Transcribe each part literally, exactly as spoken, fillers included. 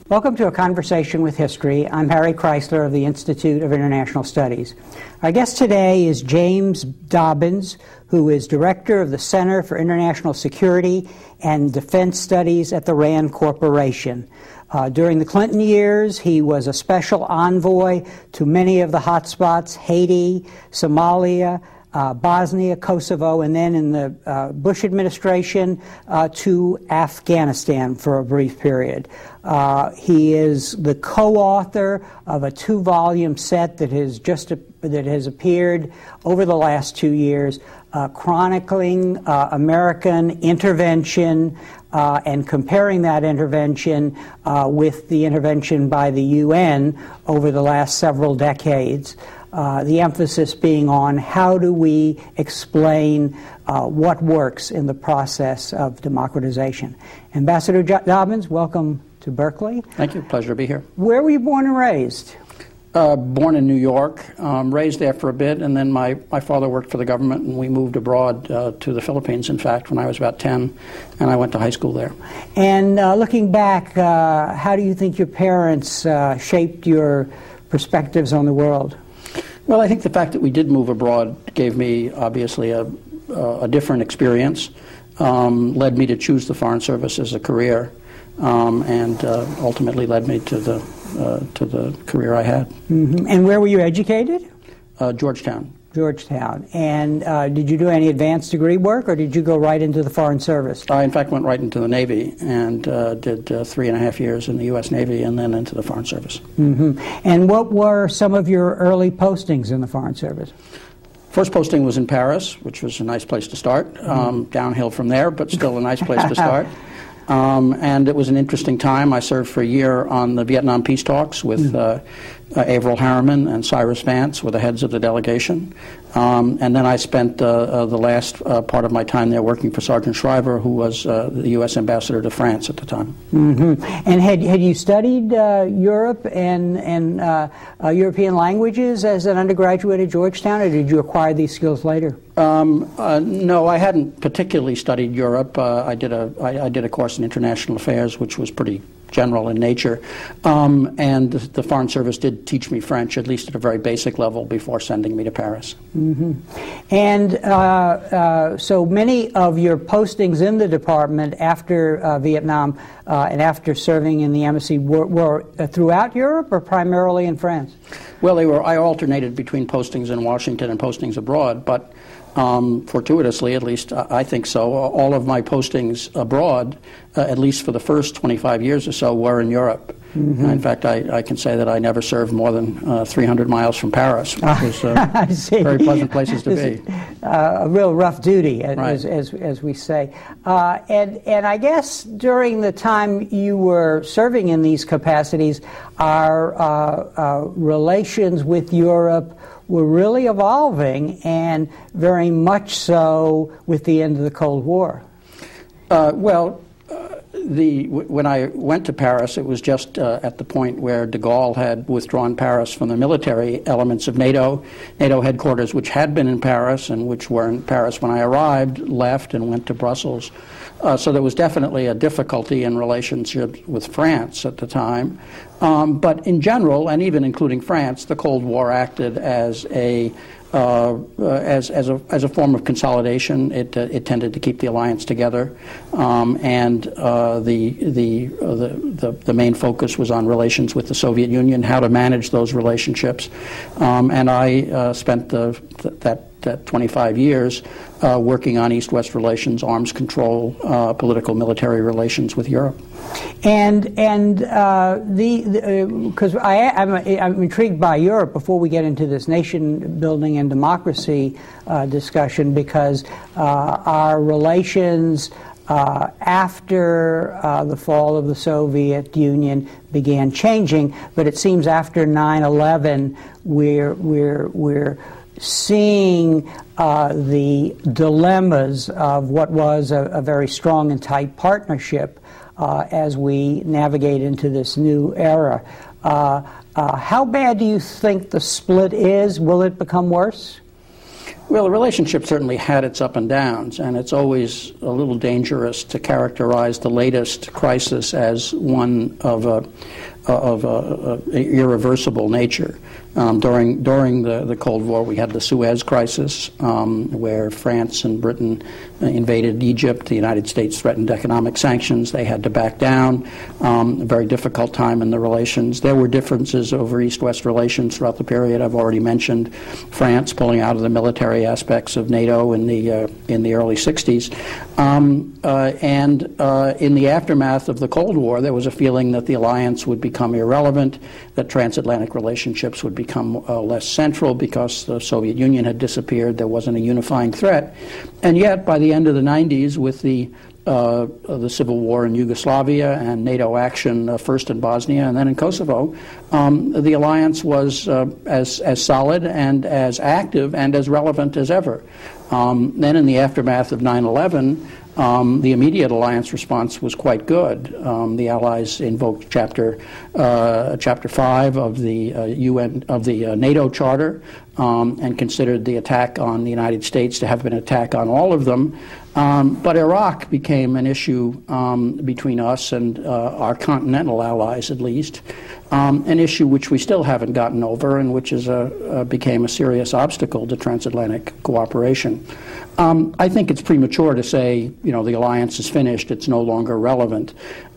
Welcome to A Conversation with History. I'm Harry Chrysler of the Institute of International Studies. Our guest today is James Dobbins, who is Director of the Center for International Security and Defense Studies at the RAND Corporation. Uh, during the Clinton years, he was a special envoy to many of the hotspots, Haiti, Somalia, Uh, Bosnia, Kosovo, and then in the uh, Bush administration uh, to Afghanistan for a brief period. Uh, he is the co-author of a two-volume set that has just uh, that has appeared over the last two years, uh, chronicling uh, American intervention uh, and comparing that intervention uh, with the intervention by the U N over the last several decades. Uh, the emphasis being on how do we explain uh, what works in the process of democratization. Ambassador Jo- Dobbins, welcome to Berkeley. Thank you. Pleasure to be here. Where were you born and raised? Uh, born in New York, um, raised there for a bit, and then my, my father worked for the government, and we moved abroad uh, to the Philippines, in fact, when I was about ten, and I went to high school there. And uh, looking back, uh, how do you think your parents uh, shaped your perspectives on the world? Well, I think the fact that we did move abroad gave me, obviously, a, a different experience, um, led me to choose the Foreign Service as a career, um, and uh, ultimately led me to the uh, to the career I had. Mm-hmm. And where were you educated? Uh, Georgetown. Georgetown. And uh, did you do any advanced degree work, or did you go right into the Foreign Service? I, in fact, went right into the Navy and uh, did uh, three and a half years in the U S Navy and then into the Foreign Service. Mm-hmm. And what were some of your early postings in the Foreign Service? First posting was in Paris, which was a nice place to start. Mm-hmm. Um, downhill from there, but still a nice place to start. Um, and it was an interesting time. I served for a year on the Vietnam peace talks with uh, uh, Averell Harriman and Cyrus Vance were the heads of the delegation. Um, and then I spent uh, uh, the last uh, part of my time there working for Sergeant Shriver, who was uh, the U S ambassador to France at the time. Mm-hmm. And had had you studied uh, Europe and, and uh, uh, European languages as an undergraduate at Georgetown, or did you acquire these skills later? Um, uh, no, I hadn't particularly studied Europe. Uh, I did a I, I did a course in international affairs, which was pretty general in nature, um, and the, the Foreign Service did teach me French, at least at a very basic level, before sending me to Paris. Mm-hmm. And uh, uh, so many of your postings in the department after uh, Vietnam uh, and after serving in the embassy were, were throughout Europe or primarily in France? Well, they were. I alternated between postings in Washington and postings abroad, but Um, fortuitously, at least I think so, all of my postings abroad, uh, at least for the first twenty-five years or so, were in Europe. Mm-hmm. In fact, I, I can say that I never served more than uh, three hundred miles from Paris, which was uh, very pleasant places to be. Uh, a real rough duty, as, right. as, as, as we say. Uh, and, and I guess during the time you were serving in these capacities, our uh, uh, relations with Europe were really evolving, and very much so with the end of the Cold War. Uh, well, uh, the w- when I went to Paris, it was just uh, at the point where de Gaulle had withdrawn Paris from the military elements of NATO. NATO headquarters, which had been in Paris and which were in Paris when I arrived, left and went to Brussels. Uh, so there was definitely a difficulty in relationships with France at the time. Um, but in general, and even including France, the Cold War acted as a uh, uh, as as a as a form of consolidation. It uh, it tended to keep the alliance together, um, and uh, the the, uh, the the the main focus was on relations with the Soviet Union, how to manage those relationships, um, and I uh, spent the, the, that. That twenty-five years uh, working on East-West relations, arms control, uh, political military relations with Europe. And and uh, the because uh, I I'm, I'm intrigued by Europe before we get into this nation building and democracy uh, discussion, because uh, our relations uh, after uh, the fall of the Soviet Union began changing, but it seems after nine eleven we're we're we're seeing uh, the dilemmas of what was a, a very strong and tight partnership uh, as we navigate into this new era. Uh, uh, how bad do you think the split is? Will it become worse? Well, the relationship certainly had its up and downs, and it's always a little dangerous to characterize the latest crisis as one of a, of a, a irreversible nature. Um, during during the, the Cold War, we had the Suez Crisis, um, where France and Britain invaded Egypt. The United States threatened economic sanctions. They had to back down. Um, a very difficult time in the relations. There were differences over East-West relations throughout the period. I've already mentioned France pulling out of the military aspects of NATO in the uh, in the early sixties. Um, uh, and uh, in the aftermath of the Cold War, there was a feeling that the alliance would become irrelevant, that transatlantic relationships would become uh, less central because the Soviet Union had disappeared. There wasn't a unifying threat. And yet, by the end of the nineties, with the uh, the civil war in Yugoslavia and NATO action, uh, first in Bosnia and then in Kosovo, um, the alliance was uh, as as solid and as active and as relevant as ever. Um, then, in the aftermath of nine eleven, Um, the immediate alliance response was quite good. Um, the Allies invoked Chapter uh, Chapter Five of the uh, U N of the uh, NATO Charter um, and considered the attack on the United States to have been an attack on all of them. Um, but Iraq became an issue um, between us and uh, our continental allies, at least, um, an issue which we still haven't gotten over, and which is a uh, became a serious obstacle to transatlantic cooperation. Um, I think it's premature to say, you know, the alliance is finished, it's no longer relevant.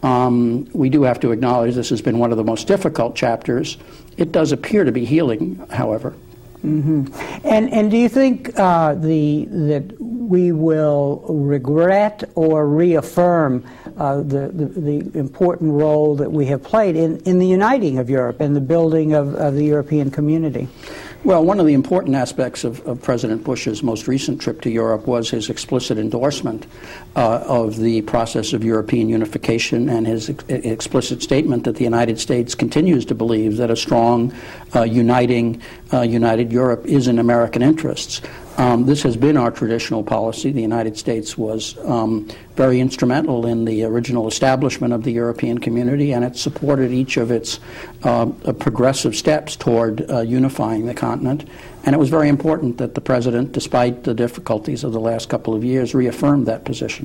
Um, we do have to acknowledge this has been one of the most difficult chapters. It does appear to be healing, however. Mm-hmm. And and do you think uh, the that we will regret or reaffirm uh, the, the the important role that we have played in, in the uniting of Europe and the building of, of the European community? Well, one of the important aspects of, of President Bush's most recent trip to Europe was his explicit endorsement uh, of the process of European unification, and his ex explicit statement that the United States continues to believe that a strong, uh, uniting, uh, united Europe is in American interests. Um, this has been our traditional policy. The United States was um, very instrumental in the original establishment of the European community, and it supported each of its uh, progressive steps toward uh, unifying the continent. And it was very important that the President, despite the difficulties of the last couple of years, reaffirmed that position.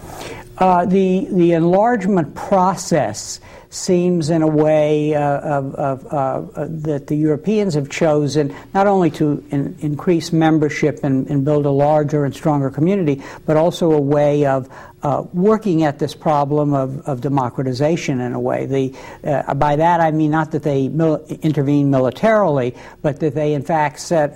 Uh, the, the enlargement process seems in a way uh, of, of, uh, that the Europeans have chosen not only to in, increase membership and, and build a larger and stronger community, but also a way of uh, working at this problem of, of democratization in a way. The, uh, by that I mean not that they mil intervene militarily, but that they in fact set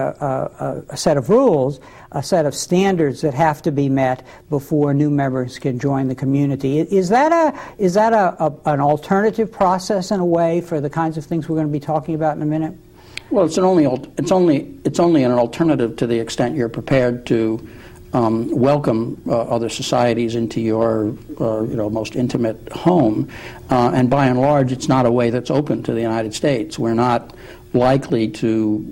a, a, a set of rules, a set of standards that have to be met before new members can join the community. Is that a is that a, a an alternative process in a way for the kinds of things we're going to be talking about in a minute? Well, it's an only it's only it's only an alternative to the extent you're prepared to um, welcome uh, other societies into your uh, you know most intimate home, uh, and by and large, it's not a way that's open to the United States. We're not likely to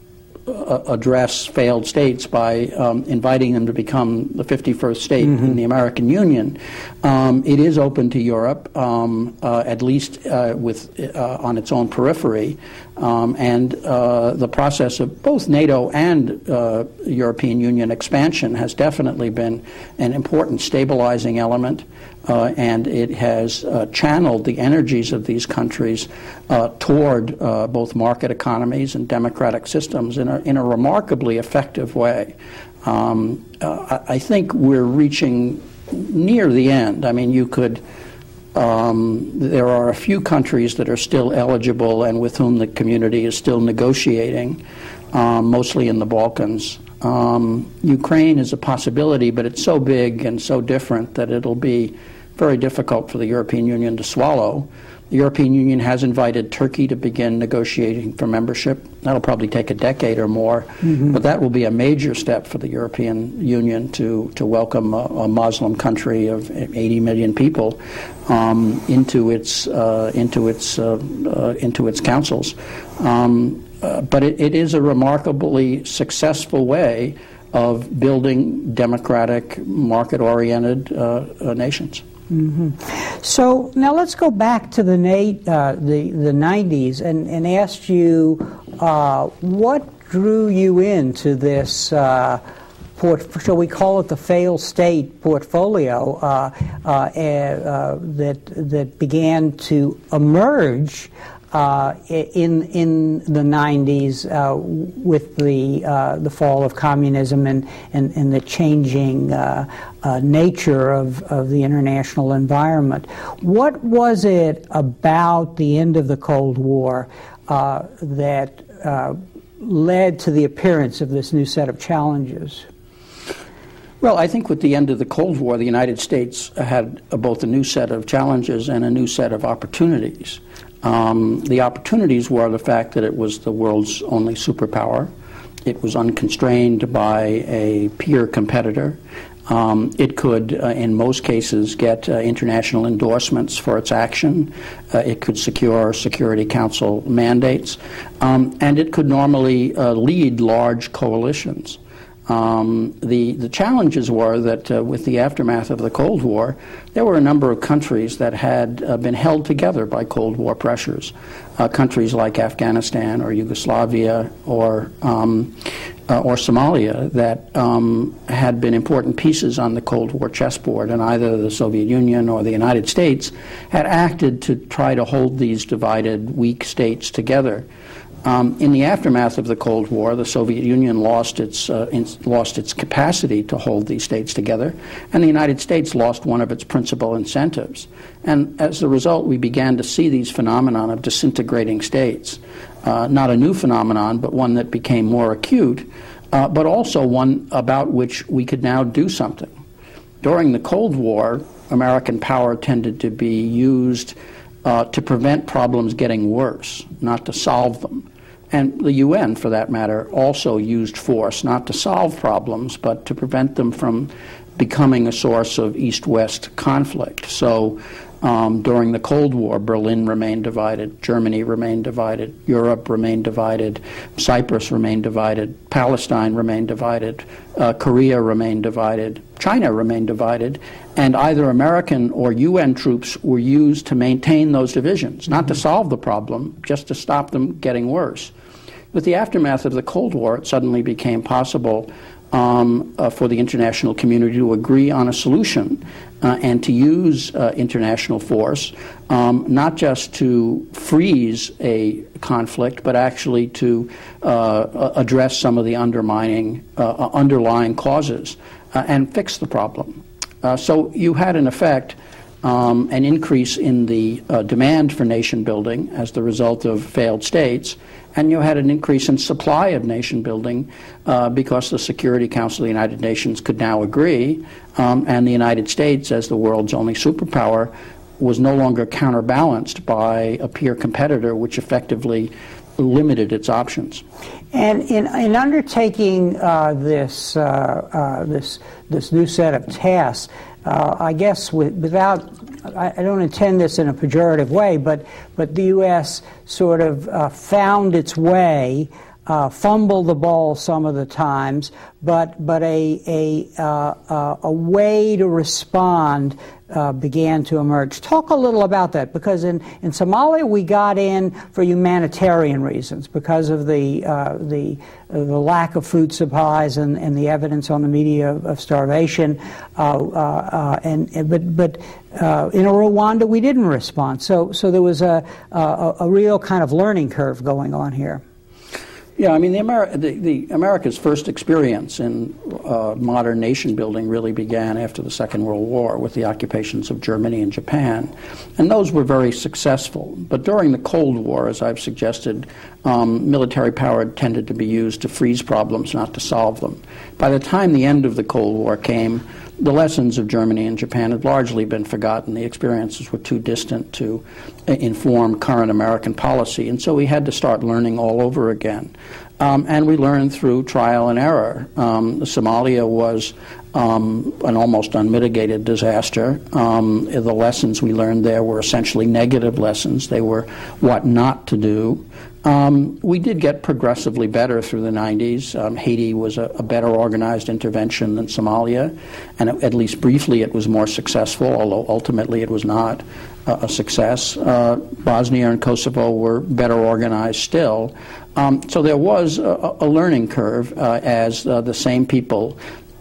Uh, address failed states by um, inviting them to become the fifty-first state mm-hmm. in the American Union. Um, it is open to Europe, um, uh, at least uh, with uh, on its own periphery, um, and uh, the process of both NATO and uh, European Union expansion has definitely been an important stabilizing element. Uh, and it has uh, channeled the energies of these countries uh, toward uh, both market economies and democratic systems in a, in a remarkably effective way. Um, uh, I think we're reaching near the end. I mean, you could, um, there are a few countries that are still eligible and with whom the community is still negotiating, um, mostly in the Balkans. Um, Ukraine is a possibility, but it's so big and so different that it'll be very difficult for the European Union to swallow. The European Union has invited Turkey to begin negotiating for membership. That'll probably take a decade or more, mm-hmm. but that will be a major step for the European Union to, to welcome a, a Muslim country of eighty million people um, into its uh, into its uh, uh, into its councils. Um, uh, but it, it is a remarkably successful way of building democratic, market-oriented uh, uh, nations. Mm-hmm. So now let's go back to the uh, the the nineties and, and ask you uh, what drew you into this, uh, port, shall we call it the failed state portfolio uh, uh, uh, that that began to emerge uh, in in the nineties uh, with the uh, the fall of communism and and, and the changing uh, uh, nature of, of the international environment? What was it about the end of the Cold War uh, that uh, led to the appearance of this new set of challenges? Well, I think with the end of the Cold War, the United States had uh, both a new set of challenges and a new set of opportunities. Um, the opportunities were the fact that it was the world's only superpower. It was unconstrained by a peer competitor. Um, it could, uh, in most cases, get uh, international endorsements for its action. Uh, it could secure Security Council mandates. Um, and it could normally uh, lead large coalitions. Um, the, the challenges were that uh, with the aftermath of the Cold War, there were a number of countries that had uh, been held together by Cold War pressures. Uh, countries like Afghanistan or Yugoslavia or um, uh, or Somalia that um, had been important pieces on the Cold War chessboard, and either the Soviet Union or the United States had acted to try to hold these divided, weak states together. Um, in the aftermath of the Cold War, the Soviet Union lost its uh, in, lost its capacity to hold these states together, and the United States lost one of its principal incentives. And as a result, we began to see these phenomenon of disintegrating states. Uh, not a new phenomenon, but one that became more acute, uh, but also one about which we could now do something. During the Cold War, American power tended to be used uh, to prevent problems getting worse, not to solve them. And the U N, for that matter, also used force not to solve problems, but to prevent them from becoming a source of East-West conflict. So um, during the Cold War, Berlin remained divided, Germany remained divided, Europe remained divided, Cyprus remained divided, Palestine remained divided, uh, Korea remained divided, China remained divided, and either American or U N troops were used to maintain those divisions, not to solve the problem, just to stop them getting worse. With the aftermath of the Cold War, it suddenly became possible um, uh, for the international community to agree on a solution uh, and to use uh, international force, um, not just to freeze a conflict, but actually to uh, address some of the undermining, uh, underlying causes uh, and fix the problem. Uh, so you had, in effect, um, an increase in the uh, demand for nation building as the result of failed states, and you had an increase in supply of nation building uh, because the Security Council of the United Nations could now agree, um, and the United States, as the world's only superpower, was no longer counterbalanced by a peer competitor, which effectively limited its options. And in, in undertaking uh, this, uh, uh, this, this new set of tasks, uh, I guess with, without, I, I don't intend this in a pejorative way, but, but the U S sort of uh, found its way, uh, fumbled the ball some of the times, but, but a, a, uh, uh, a way to respond Uh, began to emerge. Talk a little about that, because in, in Somalia we got in for humanitarian reasons because of the uh, the uh, the lack of food supplies and, and the evidence on the media of, of starvation. Uh, uh, uh, and but but uh, in Rwanda we didn't respond. So so there was a, a a real kind of learning curve going on here. Yeah, I mean, the, Ameri- the, the America's first experience in uh, modern nation building really began after the Second World War with the occupations of Germany and Japan, and those were very successful. But during the Cold War, as I've suggested, um, military power tended to be used to freeze problems, not to solve them. By the time the end of the Cold War came, the lessons of Germany and Japan had largely been forgotten. The experiences were too distant to uh, inform current American policy, and so we had to start learning all over again. Um, and we learned through trial and error. Um, Somalia was um, an almost unmitigated disaster. Um, the lessons we learned there were essentially negative lessons. They were what not to do. Um, we did get progressively better through the nineties. Um, Haiti was a, a better organized intervention than Somalia, and at least briefly it was more successful, although ultimately it was not. a success. Uh, Bosnia and Kosovo were better organized still. Um, so there was a, a learning curve uh, as uh, the same people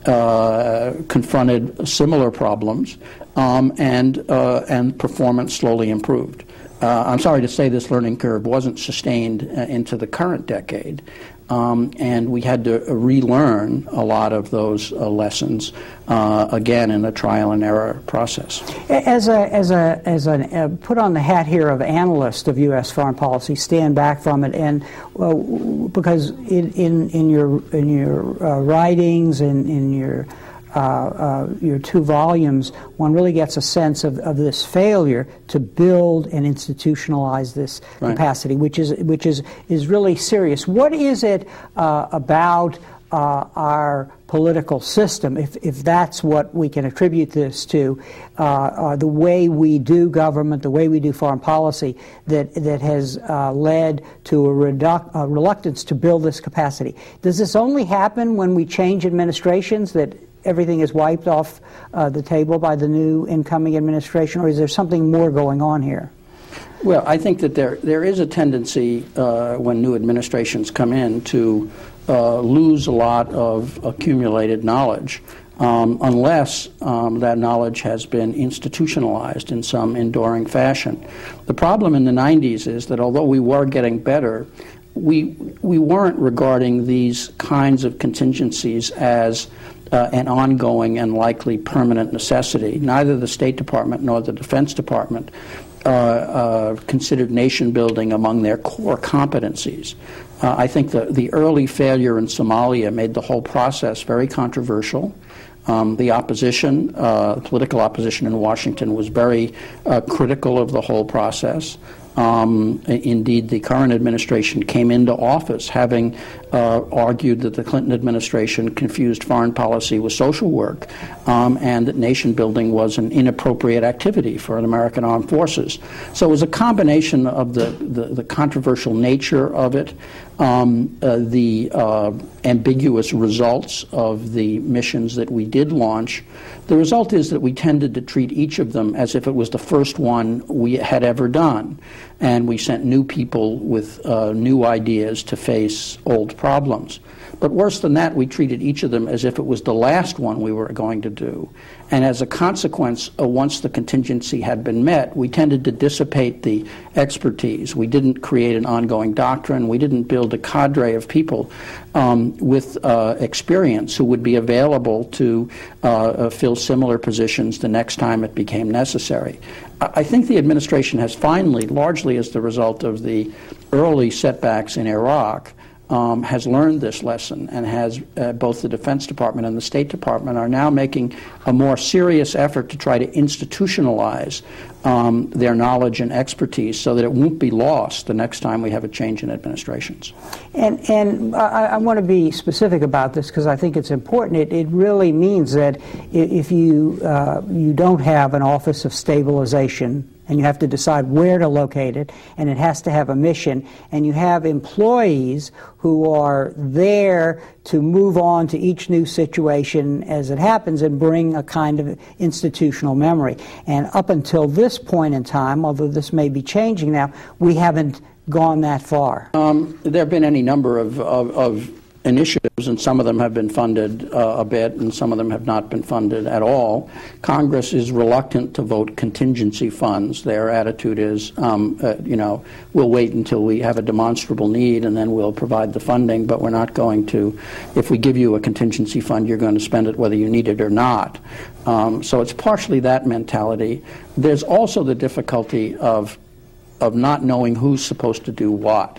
uh, confronted similar problems, um, and uh, and performance slowly improved. Uh, I'm sorry to say this learning curve wasn't sustained uh, into the current decade. Um, and we had to relearn a lot of those uh, lessons, uh, again, in a trial and error process. As a, as a, as a, uh, put on the hat here of analyst of U S foreign policy, stand back from it, and uh, because in, in, in your, in your uh, writings and in, in your Uh, uh, your two volumes, one really gets a sense of, of this failure to build and institutionalize this right. capacity, which is which is is really serious. What is it uh, about uh, our political system, if if that's what we can attribute this to, uh, uh, the way we do government, the way we do foreign policy, that that has uh, led to a, reduc- a reluctance to build this capacity? Does this only happen when we change administrations, that everything is wiped off uh, the table by the new incoming administration, or is there something more going on here? Well, I think that there there is a tendency uh, when new administrations come in to uh, lose a lot of accumulated knowledge, um, unless um, that knowledge has been institutionalized in some enduring fashion. The problem in the nineties is that although we were getting better, we we weren't regarding these kinds of contingencies as Uh, an ongoing and likely permanent necessity. Neither the State Department nor the Defense Department uh, uh, considered nation building among their core competencies. Uh, I think the, the early failure in Somalia made the whole process very controversial. Um, the opposition, uh, political opposition in Washington, was very uh, critical of the whole process. Um, indeed, the current administration came into office having uh, argued that the Clinton administration confused foreign policy with social work, um, and that nation building was an inappropriate activity for an American armed forces. So it was a combination of the, the, the controversial nature of it, um, uh, the uh, ambiguous results of the missions that we did launch. The result is that we tended to treat each of them as if it was the first one we had ever done, and we sent new people with uh, new ideas to face old problems. But worse than that, we treated each of them as if it was the last one we were going to do. And as a consequence, uh, once the contingency had been met, we tended to dissipate the expertise. We didn't create an ongoing doctrine. We didn't build a cadre of people um, with uh, experience who would be available to uh, uh, fill similar positions the next time it became necessary. I, I think the administration has finally, largely as the result of the early setbacks in Iraq, Um, has learned this lesson, and has uh, both the Defense Department and the State Department are now making a more serious effort to try to institutionalize um, their knowledge and expertise so that it won't be lost the next time we have a change in administrations. And, and I, I want to be specific about this because I think it's important. It, it really means that if you, uh, you don't have an Office of Stabilization, and you have to decide where to locate it, and it has to have a mission, and you have employees who are there to move on to each new situation as it happens and bring a kind of institutional memory. And up until this point in time, although this may be changing now, we haven't gone that far. Um, there have been any number of, of, of initiatives, and some of them have been funded uh, a bit, and some of them have not been funded at all. Congress is reluctant to vote contingency funds. Their attitude is, um, uh, you know, we'll wait until we have a demonstrable need, and then we'll provide the funding, but we're not going to, if we give you a contingency fund, you're going to spend it whether you need it or not. Um, so it's partially that mentality. There's also the difficulty of, of not knowing who's supposed to do what.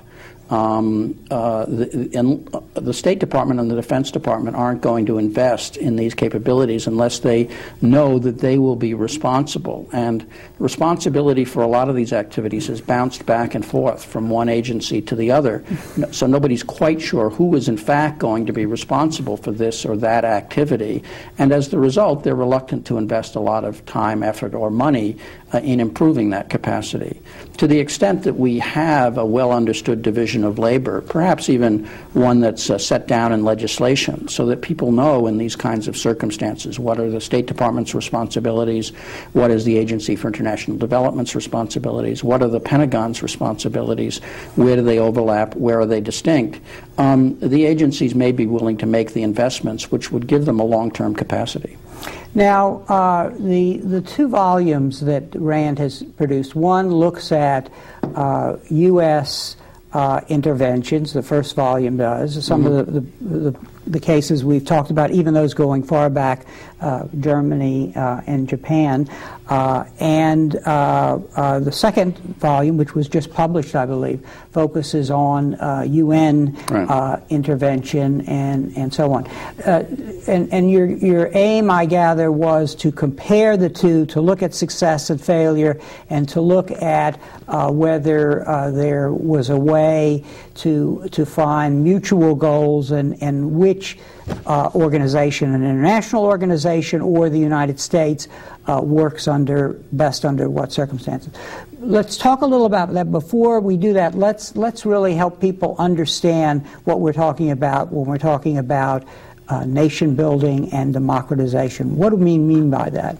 Um, uh, the, in, uh, the State Department and the Defense Department aren't going to invest in these capabilities unless they know that they will be responsible. And responsibility for a lot of these activities has bounced back and forth from one agency to the other. So nobody's quite sure who is in fact going to be responsible for this or that activity. And as the result, they're reluctant to invest a lot of time, effort, or money uh, in improving that capacity. To the extent that we have a well-understood division division of labor, perhaps even one that's uh, set down in legislation, so that people know in these kinds of circumstances what are the State Department's responsibilities, what is the Agency for International Development's responsibilities, what are the Pentagon's responsibilities, where do they overlap, where are they distinct. Um, the agencies may be willing to make the investments which would give them a long-term capacity. Now, uh, the the two volumes that RAND has produced, one looks at uh, U S uh, interventions. The first volume does. Some mm-hmm. of the, the, the, the cases we've talked about, even those going far back, uh, Germany uh, and Japan. Uh, and uh, uh, the second volume, which was just published, I believe, focuses on uh, U N right. uh, intervention and, and so on. Uh, and and your, your aim, I gather, was to compare the two, to look at success and failure, and to look at uh, whether uh, there was a way to to find mutual goals and, and which uh, organization, an international organization or the United States, Uh, works under best under what circumstances. Let's talk a little about that. Before we do that, let's let's really help people understand what we're talking about when we're talking about uh, nation building and democratization. What do we mean by that?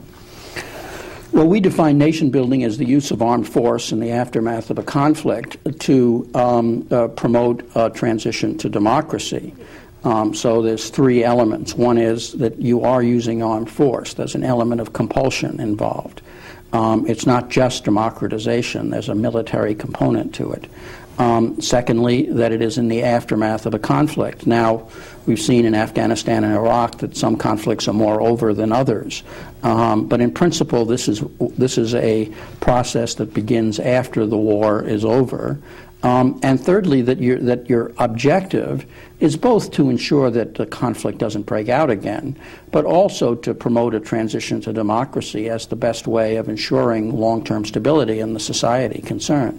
Well, we define nation building as the use of armed force in the aftermath of a conflict to um, uh, promote a transition to democracy. Um, so there's three elements. One is that you are using armed force. There's an element of compulsion involved. Um, it's not just democratization. There's a military component to it. Um, secondly, that it is in the aftermath of a conflict. Now, we've seen in Afghanistan and Iraq that some conflicts are more over than others. Um, but in principle, this is, this is a process that begins after the war is over. Um, and thirdly, that, you're, that your objective is both to ensure that the conflict doesn't break out again, but also to promote a transition to democracy as the best way of ensuring long-term stability in the society concerned.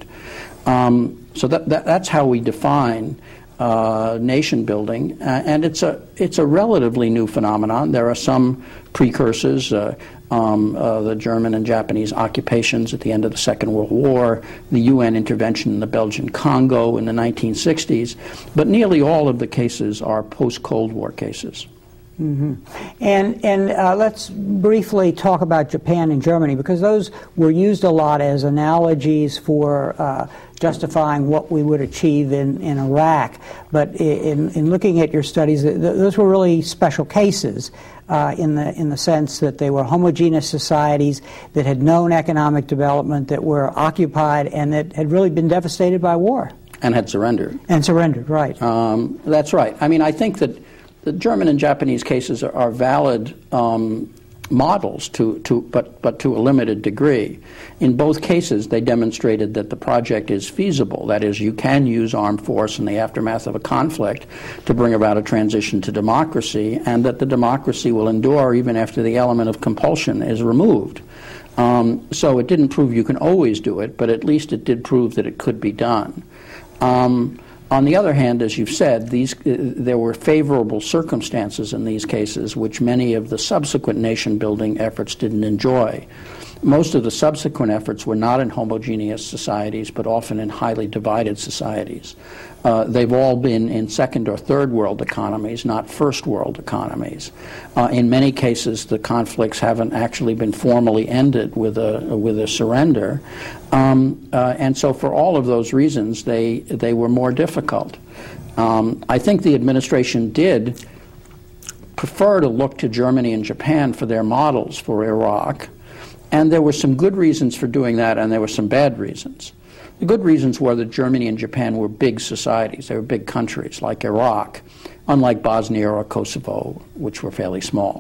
Um, so that, that, that's how we define uh, nation building, uh, and it's a, it's a relatively new phenomenon. There are some precursors. Uh, Um, uh, the German and Japanese occupations at the end of the Second World War, the U N intervention in the Belgian Congo in the nineteen sixties, but nearly all of the cases are post-Cold War cases. Mm-hmm. And and uh, let's briefly talk about Japan and Germany, because those were used a lot as analogies for uh, justifying what we would achieve in, in Iraq. But in, in looking at your studies, th those were really special cases uh, in the in the sense that they were homogeneous societies that had known economic development, that were occupied, and that had really been devastated by war. And had surrendered. And surrendered, right. Um, that's right. I mean, I think that the German and Japanese cases are, are valid um, models, to, to, but, but to a limited degree. In both cases, they demonstrated that the project is feasible. That is, you can use armed force in the aftermath of a conflict to bring about a transition to democracy, and that the democracy will endure even after the element of compulsion is removed. Um, so it didn't prove you can always do it, but at least it did prove that it could be done. Um, On the other hand, as you've said, these, uh, there were favorable circumstances in these cases which many of the subsequent nation-building efforts didn't enjoy. Most of the subsequent efforts were not in homogeneous societies, but often in highly divided societies. Uh, they've all been in second or third world economies, not first world economies. Uh, in many cases, the conflicts haven't actually been formally ended with a with a surrender, um, uh, and so for all of those reasons, they they were more difficult. Um, I think the administration did prefer to look to Germany and Japan for their models for Iraq, and there were some good reasons for doing that, and there were some bad reasons. The good reasons were that Germany and Japan were big societies. They were big countries, like Iraq, unlike Bosnia or Kosovo, which were fairly small.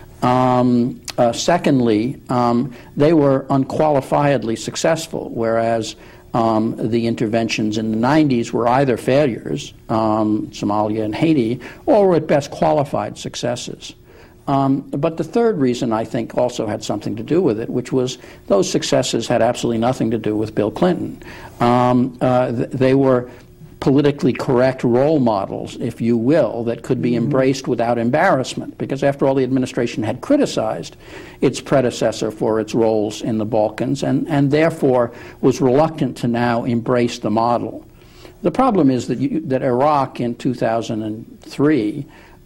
Um, uh, secondly, um, they were unqualifiedly successful, whereas um, the interventions in the nineties were either failures, um, Somalia and Haiti, or were at best qualified successes. Um, but the third reason, I think, also had something to do with it, which was those successes had absolutely nothing to do with Bill Clinton. Um, uh, th they were politically correct role models, if you will, that could be embraced without embarrassment, because after all, the administration had criticized its predecessor for its roles in the Balkans, and, and therefore was reluctant to now embrace the model. The problem is that, you, that Iraq in two thousand three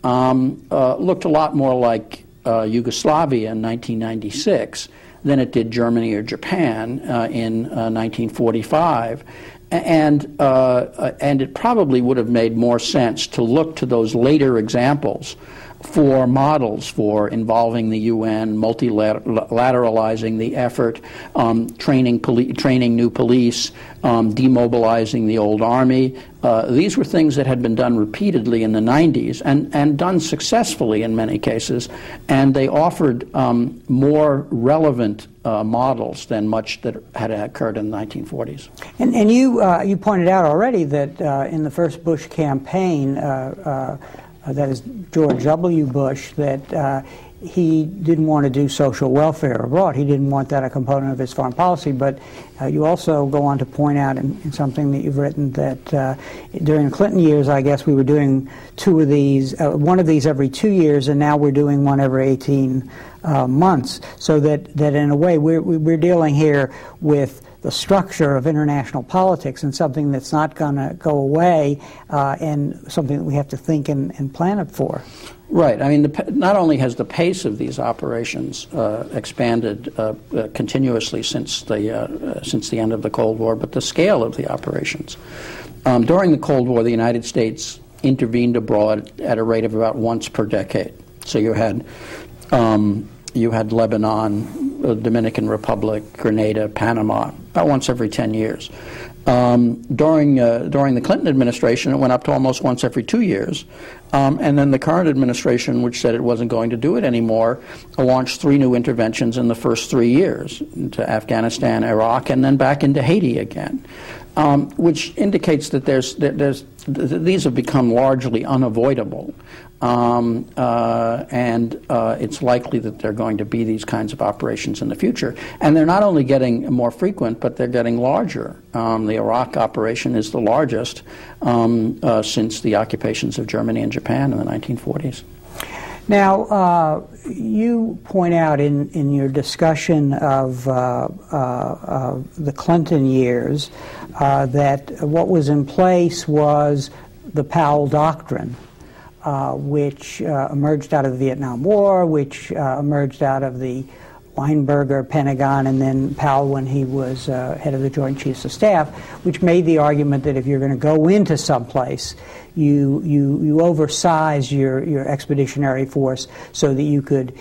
um, uh, looked a lot more like uh, Yugoslavia in nineteen ninety-six than it did Germany or Japan uh, in uh, nineteen forty-five. And, uh, and it probably would have made more sense to look to those later examples for models for involving the U N, multilateralizing the effort, um, training, poli- training new police, um, demobilizing the old army. Uh, these were things that had been done repeatedly in the nineties and, and done successfully in many cases, and they offered um, more relevant uh, models than much that had occurred in the nineteen forties. And, and you, uh, you pointed out already that uh, in the first Bush campaign, uh, uh, Uh, that is George W. Bush, that uh, he didn't want to do social welfare abroad. He didn't want that a component of his foreign policy. But uh, you also go on to point out in, in something that you've written that uh, during the Clinton years, I guess we were doing two of these, uh, one of these every two years, and now we're doing one every eighteen uh, months. So that, that in a way we're, we're dealing here with the structure of international politics and something that's not going to go away uh, and something that we have to think and, and plan it for. Right. I mean, the, not only has the pace of these operations uh, expanded uh, uh, continuously since the, uh, since the end of the Cold War, but the scale of the operations. Um, during the Cold War, the United States intervened abroad at a rate of about once per decade. So you had um, you had Lebanon, the Dominican Republic, Grenada, Panama, about once every ten years. Um, during uh, during the Clinton administration, it went up to almost once every two years. Um, and then the current administration, which said it wasn't going to do it anymore, launched three new interventions in the first three years, into Afghanistan, Iraq, and then back into Haiti again, um, which indicates that there's, that there's th- these have become largely unavoidable. Um, uh, and uh, it's likely that there are going to be these kinds of operations in the future. And they're not only getting more frequent, but they're getting larger. Um, the Iraq operation is the largest um, uh, since the occupations of Germany and Japan in the nineteen forties. Now, uh, you point out in, in your discussion of, uh, uh, of the Clinton years uh, that what was in place was the Powell Doctrine. Uh, which uh, emerged out of the Vietnam War, which uh, emerged out of the Weinberger Pentagon, and then Powell when he was uh, head of the Joint Chiefs of Staff, which made the argument that if you're going to go into someplace, you you you oversize your, your expeditionary force so that you could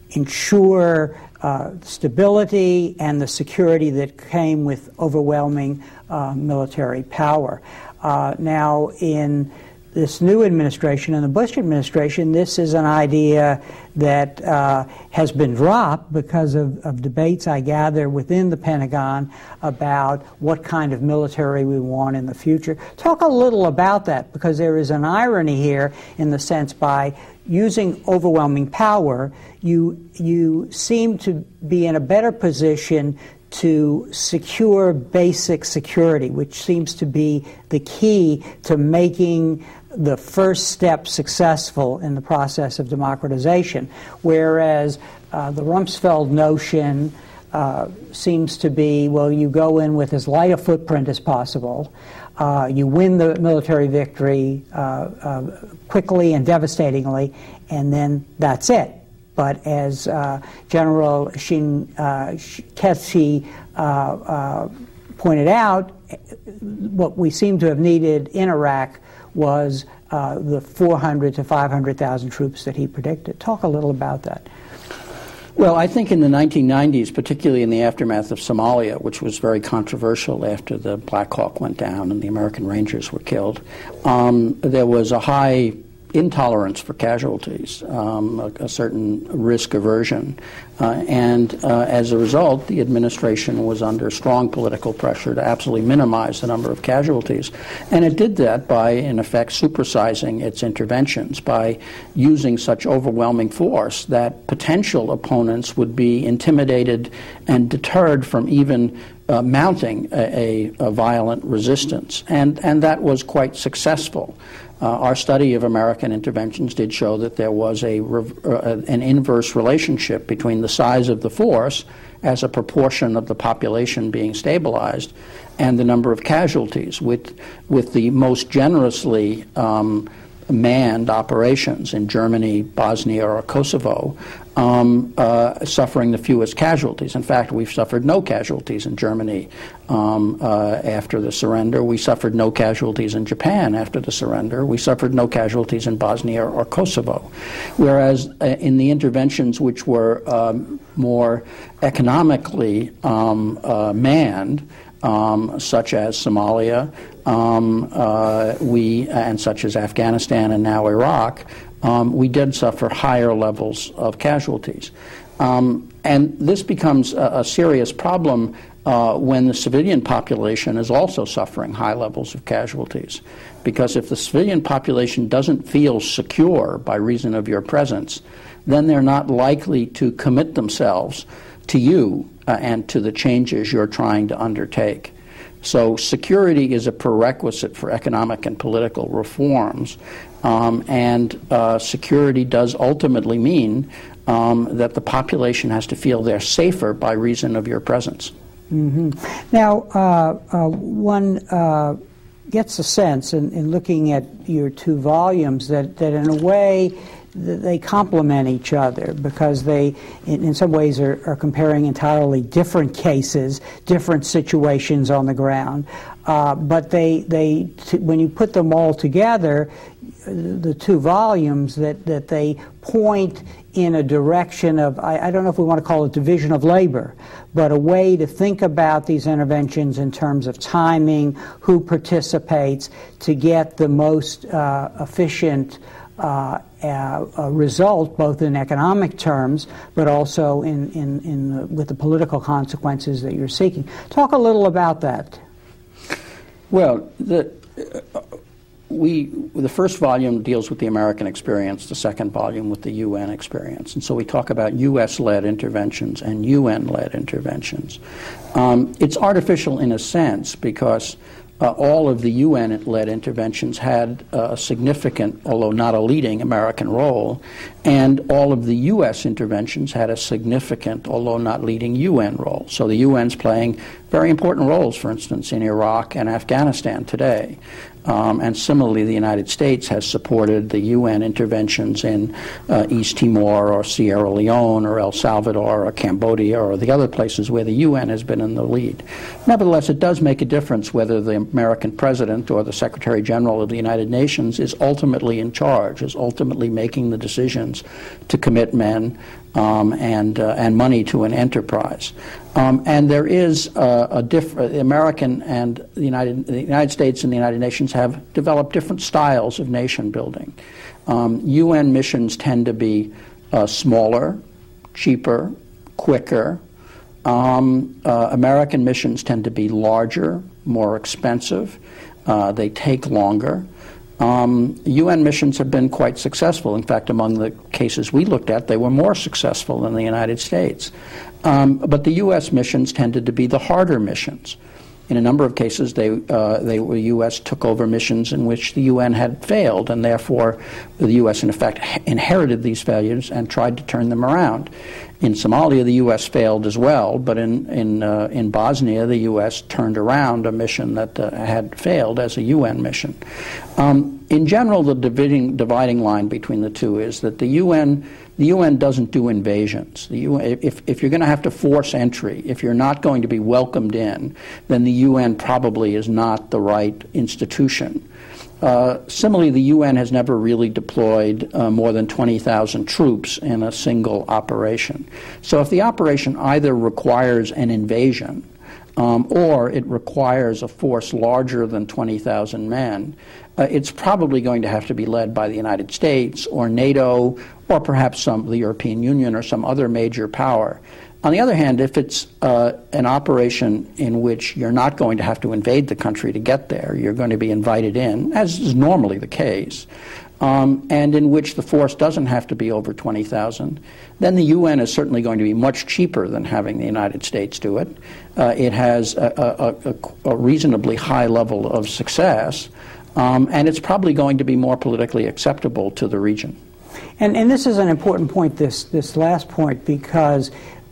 ensure uh, stability and the security that came with overwhelming uh, military power. Uh, now, in this new administration and the Bush administration, this is an idea that uh, has been dropped because of, of debates, I gather, within the Pentagon about what kind of military we want in the future. Talk a little about that, because there is an irony here in the sense by using overwhelming power, you, you seem to be in a better position to secure basic security, which seems to be the key to making the first step successful in the process of democratization, whereas uh, the Rumsfeld notion uh, seems to be, well, you go in with as light a footprint as possible, uh, you win the military victory uh, uh, quickly and devastatingly, and then that's it. But as uh, General Shin uh, Ketsi uh, uh, pointed out, what we seem to have needed in Iraq was uh, the four hundred to five hundred thousand troops that he predicted. Talk a little about that. Well, I think in the nineteen nineties, particularly in the aftermath of Somalia, which was very controversial after the Black Hawk went down and the American Rangers were killed, um, there was a high intolerance for casualties, um, a, a certain risk aversion. Uh, and uh, as a result, the administration was under strong political pressure to absolutely minimize the number of casualties. And it did that by, in effect, supersizing its interventions, by using such overwhelming force that potential opponents would be intimidated and deterred from even uh, mounting a, a, a violent resistance. And, and that was quite successful. Uh, our study of American interventions did show that there was a uh, an inverse relationship between the size of the force as a proportion of the population being stabilized and the number of casualties, with, with the most generously um, manned operations in Germany, Bosnia, or Kosovo, um, uh, suffering the fewest casualties. In fact, we've suffered no casualties in Germany um, uh, after the surrender. We suffered no casualties in Japan after the surrender. We suffered no casualties in Bosnia or Kosovo. Whereas uh, in the interventions which were um, more economically um, uh, manned, Um, such as Somalia, um, uh, we and such as Afghanistan and now Iraq, um, we did suffer higher levels of casualties. Um, and this becomes a, a serious problem uh, when the civilian population is also suffering high levels of casualties. Because if the civilian population doesn't feel secure by reason of your presence, then they're not likely to commit themselves to you Uh, and to the changes you're trying to undertake. So security is a prerequisite for economic and political reforms, um, and uh, security does ultimately mean um, that the population has to feel they're safer by reason of your presence. Mm-hmm. Now, uh, uh, one uh, gets a sense in, in looking at your two volumes that, that in a way they complement each other, because they, in, in some ways, are, are comparing entirely different cases, different situations on the ground. Uh, but they, they, t- when you put them all together, the two volumes, that, that they point in a direction of, I, I don't know if we want to call it division of labor, but a way to think about these interventions in terms of timing, who participates, to get the most uh, efficient Uh, uh, a result, both in economic terms, but also in, in, in the, with the political consequences that you're seeking. Talk a little about that. Well, the, uh, we, the first volume deals with the American experience, the second volume with the U N experience. And so we talk about U S-led interventions and U N-led interventions. Um, it's artificial in a sense because Uh, all of the U N-led interventions had a significant, although not a leading, American role, and all of the U S interventions had a significant, although not leading, U N role. So the U N's playing very important roles, for instance, in Iraq and Afghanistan today. Um, and similarly, the United States has supported the U N interventions in uh, East Timor or Sierra Leone or El Salvador or Cambodia or the other places where the U N has been in the lead. Nevertheless, it does make a difference whether the American president or the Secretary General of the United Nations is ultimately in charge, is ultimately making the decisions to commit men um, and, uh, and money to an enterprise. Um, and there is uh, a different, American and the United, the United States and the United Nations have developed different styles of nation building. Um, U N missions tend to be uh, smaller, cheaper, quicker. Um, uh, American missions tend to be larger, more expensive. Uh, they take longer. Um, U N missions have been quite successful. In fact, among the cases we looked at, they were more successful than the United States. Um, but the U S missions tended to be the harder missions. In a number of cases, they, uh, they the U S took over missions in which the U N had failed, and therefore the U S in effect inherited these failures and tried to turn them around. In Somalia, the U S failed as well, but in in, uh, in Bosnia, the U S turned around a mission that uh, had failed as a U N mission. Um, in general, the dividing, dividing line between the two is that the U N the U N doesn't do invasions. The U N, if, if you're going to have to force entry, if you're not going to be welcomed in, then the U N probably is not the right institution. Uh, similarly, the U N has never really deployed uh, more than twenty thousand troops in a single operation. So if the operation either requires an invasion um, or it requires a force larger than twenty thousand men, uh, it's probably going to have to be led by the United States or NATO or perhaps some the European Union or some other major power. On the other hand, if it's uh, an operation in which you're not going to have to invade the country to get there, you're going to be invited in, as is normally the case, um, and in which the force doesn't have to be over twenty thousand, then the U N is certainly going to be much cheaper than having the United States do it. Uh, it has a, a, a, a reasonably high level of success, um, and it's probably going to be more politically acceptable to the region. And, and this is an important point, this, this last point, because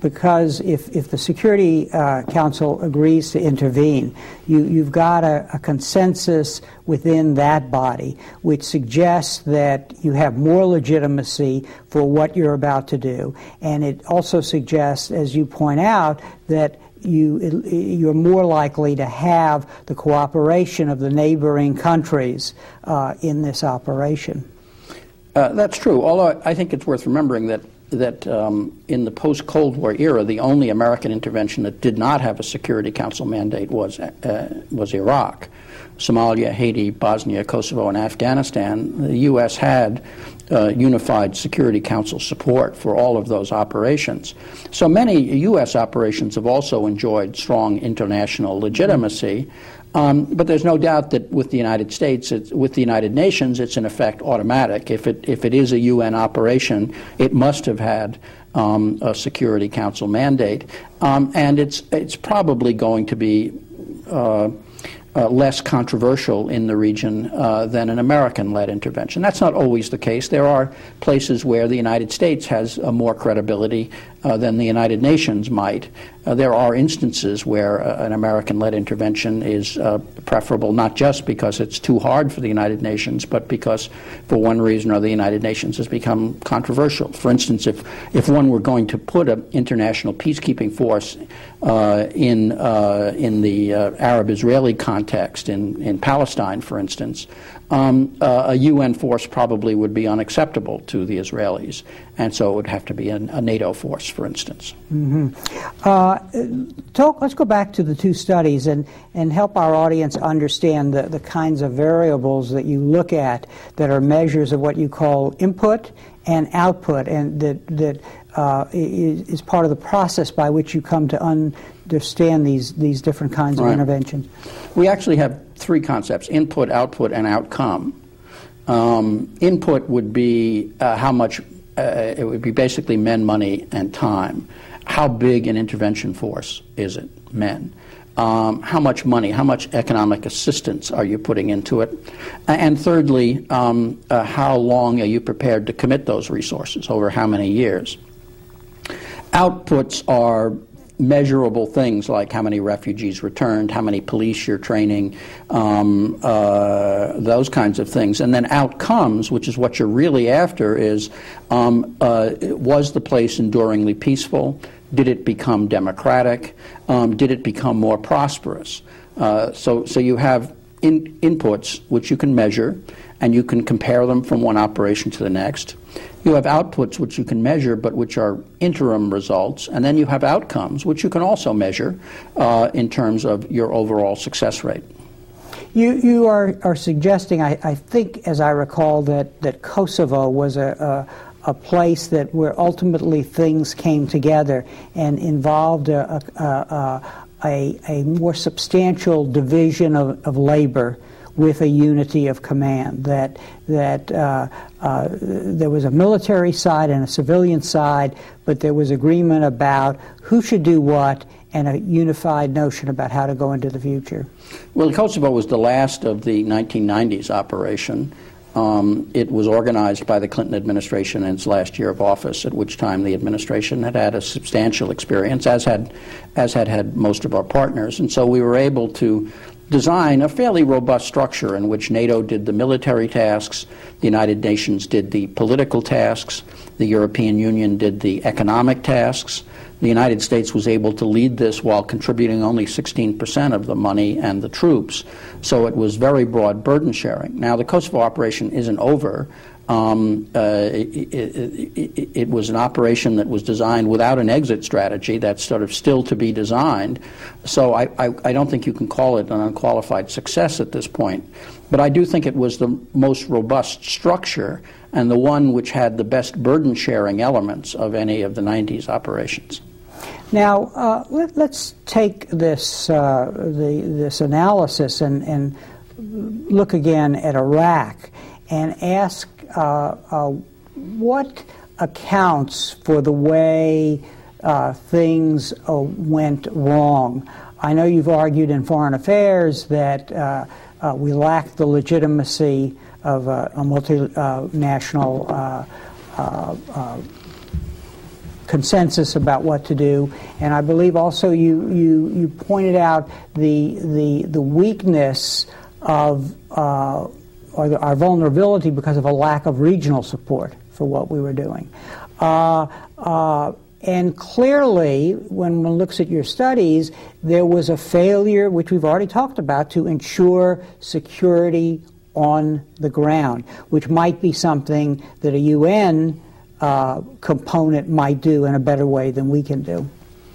because if, if the Security uh, Council agrees to intervene, you, you've got a, a consensus within that body which suggests that you have more legitimacy for what you're about to do. And it also suggests, as you point out, that you, you're more likely to have the cooperation of the neighboring countries uh, in this operation. Uh, that's true, although I think it's worth remembering that that um, in the post-Cold War era, the only American intervention that did not have a Security Council mandate was uh, was Iraq. Somalia, Haiti, Bosnia, Kosovo, and Afghanistan, the U S had uh, unified Security Council support for all of those operations. So many U S operations have also enjoyed strong international legitimacy. Um, but there's no doubt that with the United States, it's, with the United Nations, it's in effect automatic. If it if it is a U N operation, it must have had um, a Security Council mandate, um, and it's it's probably going to be uh, uh, less controversial in the region uh, than an American-led intervention. That's not always the case. There are places where the United States has uh, more credibility uh, than the United Nations might. Uh, there are instances where uh, an American-led intervention is uh, preferable, not just because it's too hard for the United Nations, but because, for one reason or the United Nations has become controversial. For instance, if, if one were going to put an international peacekeeping force uh, in, uh, in the uh, Arab-Israeli context, in, in Palestine, for instance, um, uh, a U N force probably would be unacceptable to the Israelis, and so it would have to be a, a NATO force, for instance. Mm-hmm. uh, talk, let's go back to the two studies and, and help our audience understand the, the kinds of variables that you look at that are measures of what you call input and output, and that, that uh, is, is part of the process by which you come to understand these, these different kinds Right. of interventions. We actually have three concepts: input, output, and outcome. Um, input would be uh, how much, uh, it would be basically men, money, and time. How big an intervention force is it? Men. Um, how much money, how much economic assistance are you putting into it? And thirdly, um, uh, how long are you prepared to commit those resources, over how many years? Outputs are measurable things like how many refugees returned, how many police you're training, um, uh, those kinds of things. And then outcomes, which is what you're really after, is um, uh, was the place enduringly peaceful? Did it become democratic? Um, did it become more prosperous? Uh, so, so you have in, inputs which you can measure, and you can compare them from one operation to the next. You have outputs which you can measure, but which are interim results, and then you have outcomes which you can also measure uh, in terms of your overall success rate. You, you are, are suggesting, I, I think, as I recall, that, that Kosovo was a, a, a place that where ultimately things came together and involved a, a, a, a more substantial division of, of labor with a unity of command, that that uh, uh, there was a military side and a civilian side, but there was agreement about who should do what and a unified notion about how to go into the future. Well, Kosovo was the last of the nineteen nineties operation. Um, it was organized by the Clinton administration in its last year of office, at which time the administration had had a substantial experience, as had, as had had most of our partners. And so we were able to design a fairly robust structure in which NATO did the military tasks, the United Nations did the political tasks, the European Union did the economic tasks. The United States was able to lead this while contributing only sixteen percent of the money and the troops. So it was very broad burden sharing. Now, the Kosovo operation isn't over. Um, uh, it, it, it, it was an operation that was designed without an exit strategy. That's sort of still to be designed. So I, I, I don't think you can call it an unqualified success at this point. But I do think it was the most robust structure and the one which had the best burden-sharing elements of any of the nineties operations. Now, uh, let, let's take this, uh, the, this analysis and, and look again at Iraq and ask uh, uh, what accounts for the way uh, things uh, went wrong. I know you've argued in Foreign Affairs that uh, uh, we lack the legitimacy of uh, a multinational uh, uh, uh, consensus about what to do. And I believe also you you, you pointed out the the the weakness of uh, or the, our vulnerability because of a lack of regional support for what we were doing. Uh, uh, and clearly, when one looks at your studies, there was a failure, which we've already talked about, to ensure security on the ground, which might be something that a U N uh, component might do in a better way than we can do.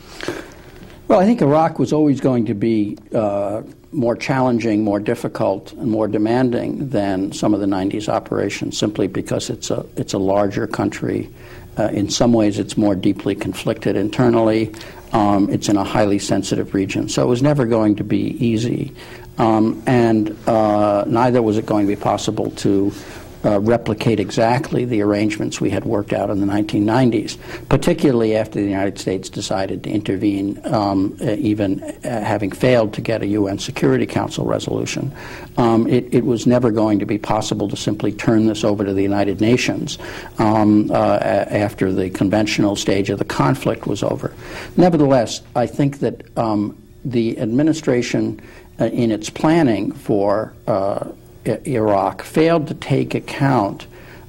Well, I think Iraq was always going to be uh, more challenging, more difficult, and more demanding than some of the nineties operations, simply because it's a it's a larger country. Uh, in some ways, it's more deeply conflicted internally. Um, it's in a highly sensitive region, so it was never going to be easy, um, and uh, neither was it going to be possible to Uh, replicate exactly the arrangements we had worked out in the nineteen nineties, particularly after the United States decided to intervene, um, uh, even uh, having failed to get a U N Security Council resolution. Um, it, it was never going to be possible to simply turn this over to the United Nations um, uh, after the conventional stage of the conflict was over. Nevertheless, I think that um, the administration, uh, in its planning for uh, Iraq, failed to take account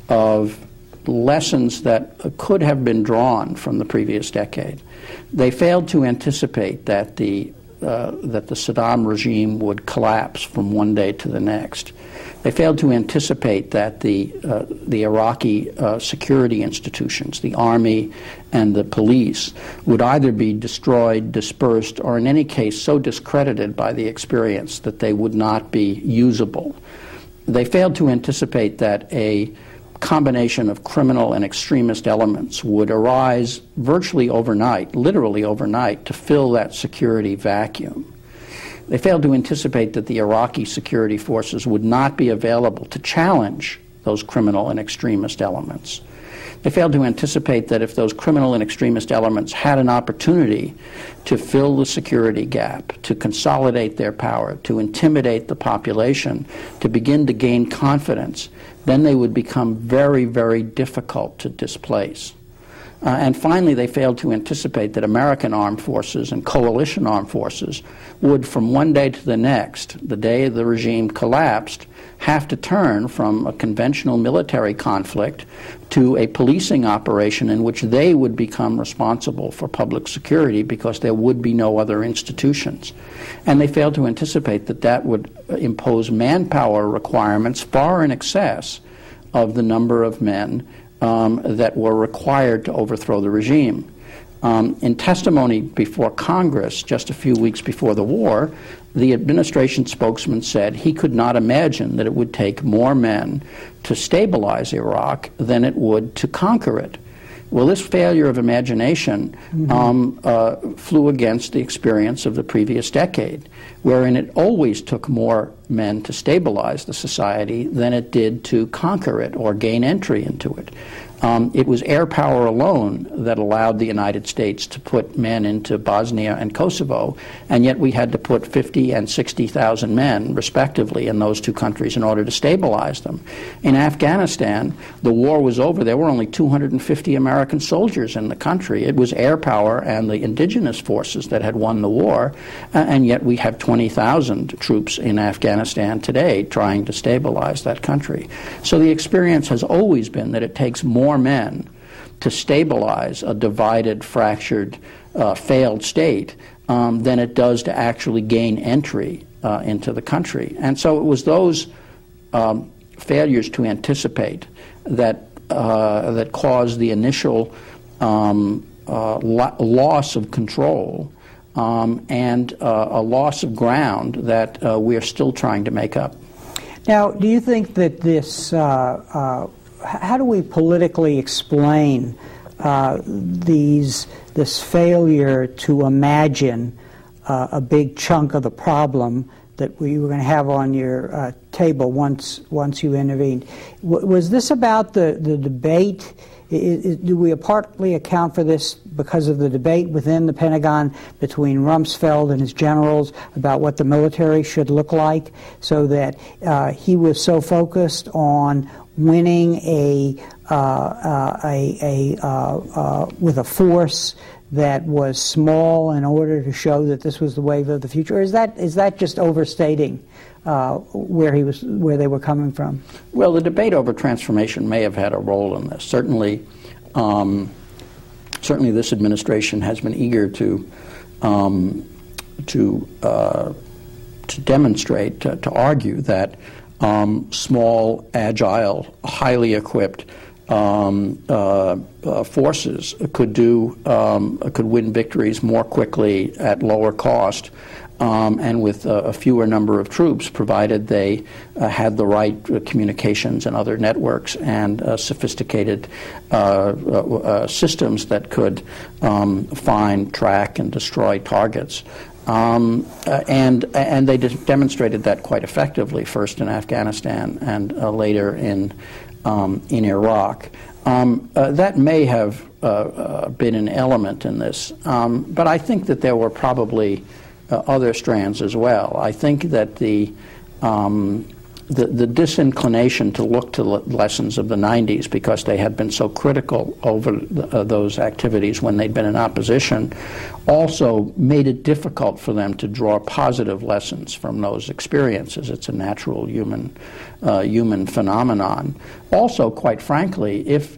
of lessons that could have been drawn from the previous decade. They failed to anticipate that the uh, that the Saddam regime would collapse from one day to the next. They failed to anticipate that the uh, the Iraqi uh, security institutions, the army and the police, would either be destroyed, dispersed, or in any case so discredited by the experience that they would not be usable. They failed to anticipate that a combination of criminal and extremist elements would arise virtually overnight, literally overnight, to fill that security vacuum. They failed to anticipate that the Iraqi security forces would not be available to challenge those criminal and extremist elements. They failed to anticipate that if those criminal and extremist elements had an opportunity to fill the security gap, to consolidate their power, to intimidate the population, to begin to gain confidence, then they would become very, very difficult to displace. Uh, and finally, they failed to anticipate that American armed forces and coalition armed forces would, from one day to the next, the day the regime collapsed, have to turn from a conventional military conflict to a policing operation in which they would become responsible for public security because there would be no other institutions. And they failed to anticipate that that would impose manpower requirements far in excess of the number of men um, that were required to overthrow the regime. Um, in testimony before Congress just a few weeks before the war, the administration spokesman said he could not imagine that it would take more men to stabilize Iraq than it would to conquer it. Well, this failure of imagination mm-hmm. um, uh, flew against the experience of the previous decade, wherein it always took more men to stabilize the society than it did to conquer it or gain entry into it. Um, it was air power alone that allowed the United States to put men into Bosnia and Kosovo, and yet we had to put fifty and sixty thousand men, respectively, in those two countries in order to stabilize them. In Afghanistan, the war was over. There were only two hundred fifty American soldiers in the country. It was air power and the indigenous forces that had won the war, uh, and yet we have twenty thousand troops in Afghanistan today trying to stabilize that country. So the experience has always been that it takes more men to stabilize a divided, fractured, uh, failed state um, than it does to actually gain entry uh, into the country. And so it was those um, failures to anticipate that uh, that caused the initial um, uh, lo- loss of control um, and uh, a loss of ground that uh, we are still trying to make up. Now, do you think that this uh, uh, how do we politically explain uh, these this failure to imagine uh, a big chunk of the problem that we were going to have on your uh, table once once you intervened? W- was this about the, the debate? Is, is, do we partly account for this because of the debate within the Pentagon between Rumsfeld and his generals about what the military should look like, so that uh, he was so focused on winning a uh, uh, a, a uh, uh, with a force that was small in order to show that this was the wave of the future? Or is that is that just overstating uh, where he was, where they were coming from? Well, the debate over transformation may have had a role in this. Certainly, um, certainly, this administration has been eager to um, to uh, to demonstrate, to, to argue that um, small, agile, highly equipped Um, uh, uh, forces could do um, could win victories more quickly at lower cost um, and with uh, a fewer number of troops, provided they uh, had the right uh, communications and other networks and uh, sophisticated uh, uh, uh, systems that could um, find, track, and destroy targets. Um, uh, and and they de- demonstrated that quite effectively, first in Afghanistan and uh, later in. Um, in Iraq. Um, uh, that may have uh, uh, been an element in this, um, but I think that there were probably uh, other strands as well. I think that the um, the, the disinclination to look to le- lessons of the nineties, because they had been so critical over the, uh, those activities when they'd been in opposition, also made it difficult for them to draw positive lessons from those experiences. It's a natural human uh, human phenomenon. Also, quite frankly, if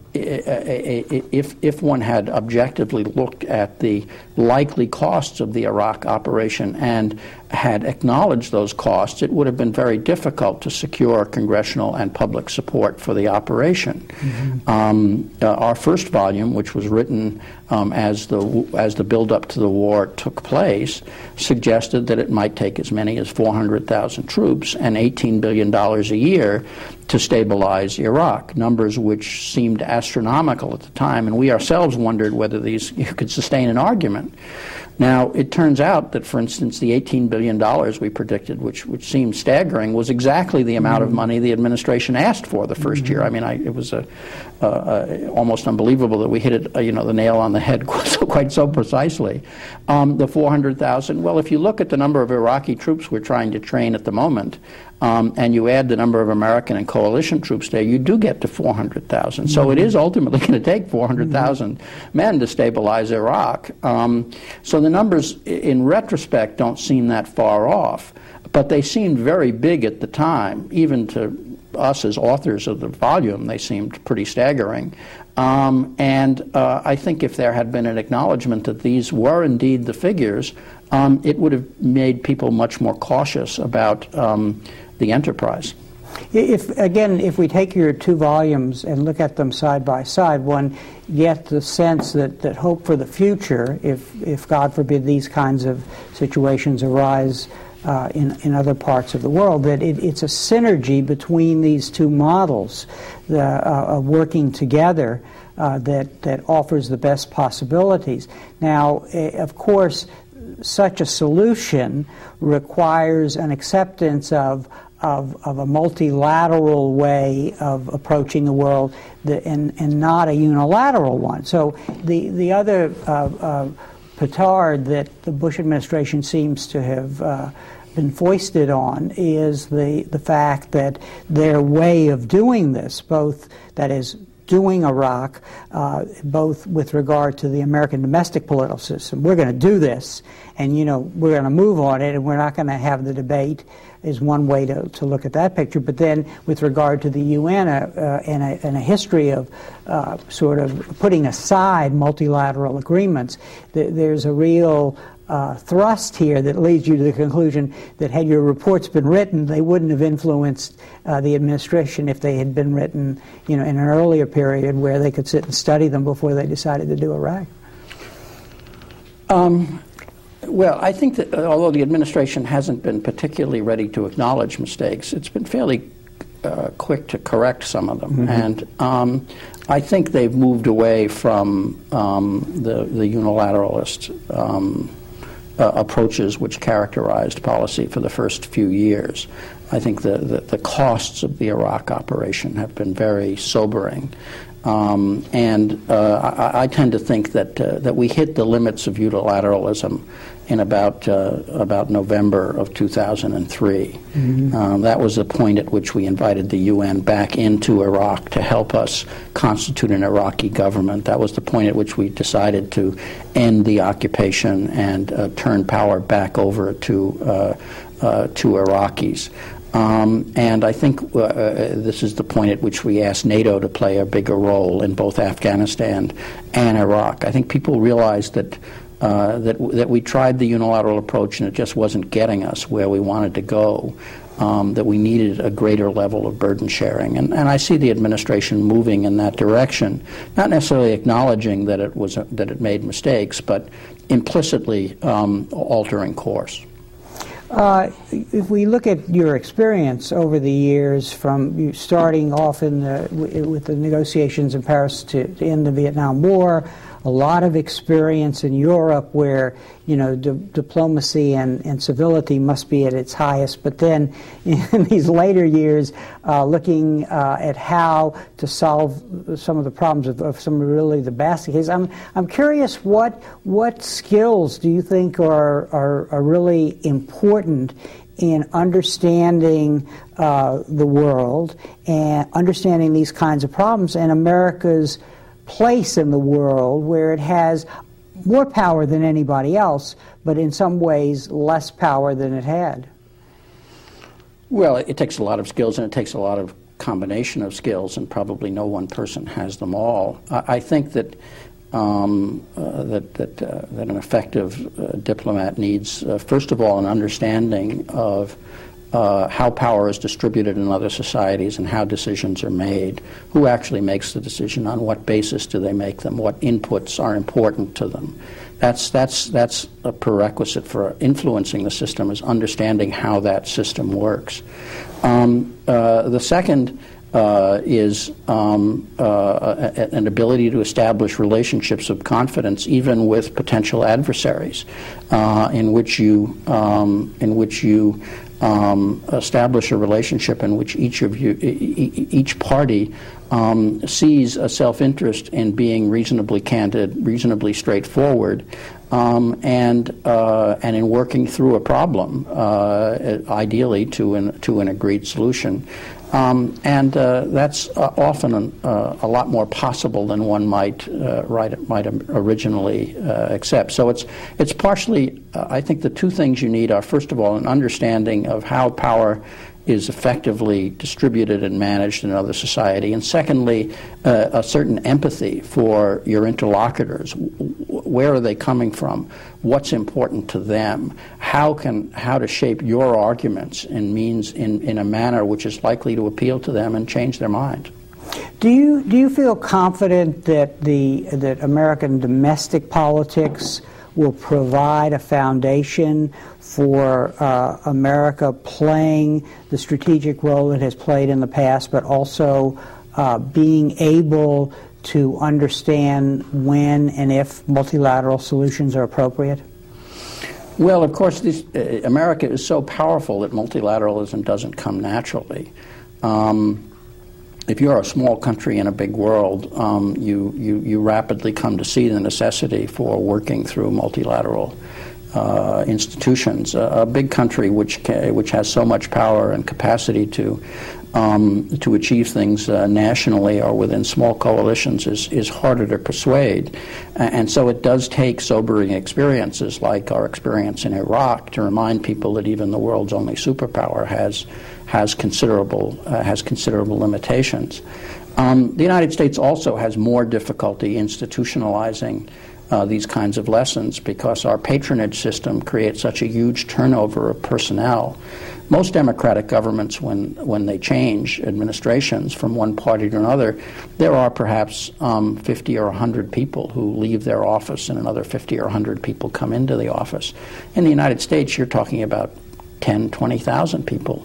if if one had objectively looked at the likely costs of the Iraq operation and had acknowledged those costs, it would have been very difficult to secure congressional and public support for the operation. Mm-hmm. Um, uh, our first volume, which was written um, as the as the build-up to the war took place, suggested that it might take as many as four hundred thousand troops and eighteen billion dollars a year to stabilize Iraq, numbers which seemed astronomical at the time, and we ourselves wondered whether these you could sustain an argument. Now, it turns out that, for instance, the eighteen billion dollars we predicted, which which seemed staggering, was exactly the amount mm-hmm. of money the administration asked for the first mm-hmm. year. I mean, I, it was a, a, a almost unbelievable that we hit it, uh, you know, the nail on the head quite so, quite so precisely. Um, the four hundred thousand, well, if you look at the number of Iraqi troops we're trying to train at the moment, um, and you add the number of American and coalition troops there, you do get to four hundred thousand. So mm-hmm. it is ultimately going to take four hundred thousand mm-hmm. men to stabilize Iraq. Um, so the numbers, in retrospect, don't seem that far off, but they seemed very big at the time. Even to us as authors of the volume, they seemed pretty staggering. Um, and uh, I think if there had been an acknowledgement that these were indeed the figures, um, it would have made people much more cautious about um, the enterprise. If again, if we take your two volumes and look at them side by side, one gets the sense that, that hope for the future, if if God forbid these kinds of situations arise uh, in in other parts of the world, that it, it's a synergy between these two models, the, uh, of working together, uh, that that offers the best possibilities. Now, uh, of course, such a solution requires an acceptance of. Of, of a multilateral way of approaching the world, that, and, and not a unilateral one. So the, the other uh, uh, petard that the Bush administration seems to have uh, been foisted on is the, the fact that their way of doing this, both, that is, doing Iraq, uh, both with regard to the American domestic political system. We're going to do this, and, you know, we're going to move on it, and we're not going to have the debate, is one way to, to look at that picture. But then with regard to the U N uh, and, a, and a history of uh, sort of putting aside multilateral agreements, th- there's a real uh, thrust here that leads you to the conclusion that had your reports been written, they wouldn't have influenced uh, the administration if they had been written, you know, in an earlier period where they could sit and study them before they decided to do Iraq. Um. Well, I think that uh, although the administration hasn't been particularly ready to acknowledge mistakes, it's been fairly uh, quick to correct some of them. Mm-hmm. And um, I think they've moved away from um, the, the unilateralist um, uh, approaches which characterized policy for the first few years. I think the, the, the costs of the Iraq operation have been very sobering. Um, and uh, I, I tend to think that uh, that we hit the limits of unilateralism in about uh, about November of two thousand three. Mm-hmm. Um, that was the point at which we invited the U N back into Iraq to help us constitute an Iraqi government. That was the point at which we decided to end the occupation and uh, turn power back over to uh, uh, to Iraqis. Um, and I think uh, this is the point at which we asked NATO to play a bigger role in both Afghanistan and Iraq. I think people realized that uh, that that we tried the unilateral approach and it just wasn't getting us where we wanted to go. Um, that we needed a greater level of burden sharing, and, and I see the administration moving in that direction. Not necessarily acknowledging that it was a, that it made mistakes, but implicitly um, altering course. Uh, if we look at your experience over the years, from you starting off in the, with the negotiations in Paris to, to end the Vietnam War, a lot of experience in Europe where, you know, di- diplomacy and, and civility must be at its highest, but then in these later years, uh, looking uh, at how to solve some of the problems of, of some of really the basket cases. I'm I'm curious, what what skills do you think are are, are really important in understanding uh, the world and understanding these kinds of problems and America's place in the world, where it has more power than anybody else, but in some ways less power than it had? Well, it takes a lot of skills, and it takes a lot of combination of skills, and probably no one person has them all. I, I think that um, uh, that that, uh, that an effective uh, diplomat needs, uh, first of all, an understanding of Uh, how power is distributed in other societies and how decisions are made, who actually makes the decision, on what basis do they make them, what inputs are important to them. That's, that's, that's a prerequisite for influencing the system, is understanding how that system works. Um, uh, the second uh, is um, uh, an ability to establish relationships of confidence, even with potential adversaries, uh, in which you, um, in which you Um, establish a relationship in which each of you, e- each party, um, sees a self-interest in being reasonably candid, reasonably straightforward, um, and uh, and in working through a problem, uh, ideally to an to an agreed solution. Um, and uh, that's uh, often an, uh, a lot more possible than one might uh, right, might originally uh, accept. So it's it's partially, uh, I think the two things you need are, first of all, an understanding of how power is effectively distributed and managed in another society, and secondly, uh, a certain empathy for your interlocutors. Where are they coming from? What's important to them? How can how to shape your arguments in means in, in a manner which is likely to appeal to them and change their mind? Do you do you feel confident that the that American domestic politics will provide a foundation for uh, America playing the strategic role it has played in the past, but also uh, being able to understand when and if multilateral solutions are appropriate? Well, of course, this, uh, America is so powerful that multilateralism doesn't come naturally. Um, If you're a small country in a big world, um, you, you, you rapidly come to see the necessity for working through multilateral uh, institutions. A, a big country which ca- which has so much power and capacity to um, to achieve things uh, nationally or within small coalitions is, is harder to persuade. And so it does take sobering experiences like our experience in Iraq to remind people that even the world's only superpower has has considerable uh, has considerable limitations. Um, the United States also has more difficulty institutionalizing uh, these kinds of lessons because our patronage system creates such a huge turnover of personnel. Most democratic governments, when when they change administrations from one party to another, there are perhaps um, fifty or one hundred people who leave their office and another fifty or one hundred people come into the office. In the United States, you're talking about ten, twenty thousand people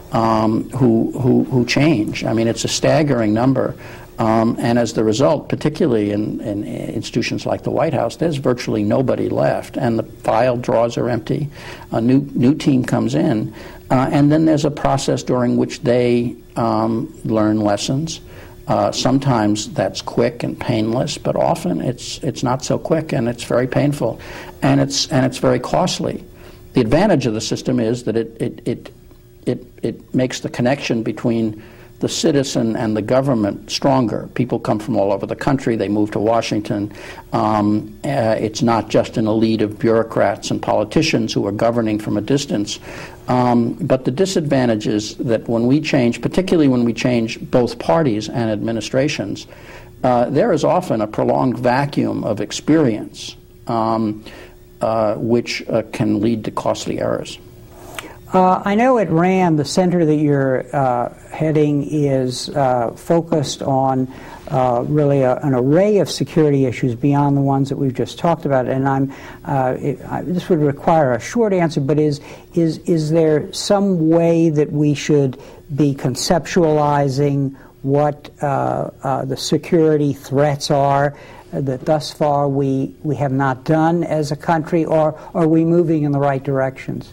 um, who, who who change. I mean, it's a staggering number. Um, and as the result, particularly in, in institutions like the White House, there's virtually nobody left, and the file drawers are empty. A new new team comes in, uh, and then there's a process during which they um, learn lessons, Uh, sometimes that's quick and painless, but often it's it's not so quick, and it's very painful, and it's and it's very costly. The advantage of the system is that it it it it, it makes the connection between the citizen and the government stronger. People come from all over the country. They move to Washington. Um, uh, it's not just an elite of bureaucrats and politicians who are governing from a distance. Um, but the disadvantage is that when we change, particularly when we change both parties and administrations, uh, there is often a prolonged vacuum of experience, um, uh, which uh, can lead to costly errors. Uh, I know at RAND, the center that you're uh, heading is uh, focused on uh, really a, an array of security issues beyond the ones that we've just talked about. And I'm uh, it, I, this would require a short answer, but is is is there some way that we should be conceptualizing what uh, uh, the security threats are that thus far we we have not done as a country, or are we moving in the right directions?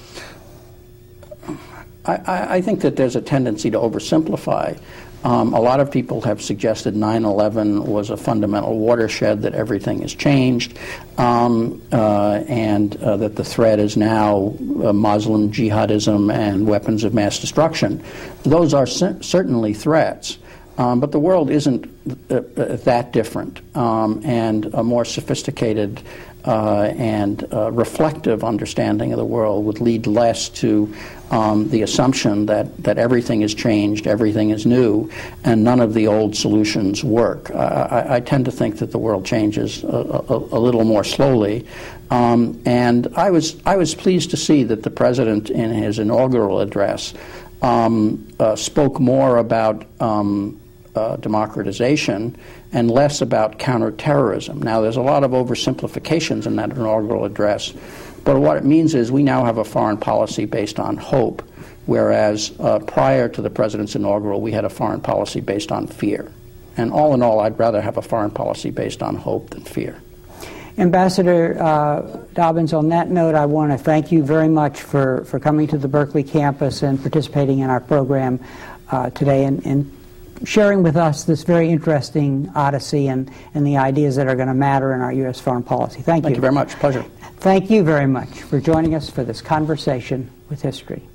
I, I think that there's a tendency to oversimplify. Um, a lot of people have suggested nine eleven was a fundamental watershed, that everything has changed, um, uh, and uh, that the threat is now uh, Muslim jihadism and weapons of mass destruction. Those are cer- certainly threats, um, but the world isn't uh, uh, that different, um, and a more sophisticated Uh, and uh, reflective understanding of the world would lead less to um, the assumption that, that everything has changed, everything is new, and none of the old solutions work. I, I tend to think that the world changes a, a, a little more slowly. Um, and I was, I was pleased to see that the President, in his inaugural address, um, uh, spoke more about um, uh, democratization and less about counterterrorism. Now, there's a lot of oversimplifications in that inaugural address, but what it means is we now have a foreign policy based on hope, whereas uh, prior to the President's inaugural, we had a foreign policy based on fear. And all in all, I'd rather have a foreign policy based on hope than fear. Ambassador uh, Dobbins, on that note, I want to thank you very much for, for coming to the Berkeley campus and participating in our program uh, today, and, and sharing with us this very interesting odyssey and, and the ideas that are going to matter in our U S foreign policy. Thank you. Thank you very much. Pleasure. Thank you very much for joining us for this conversation with history.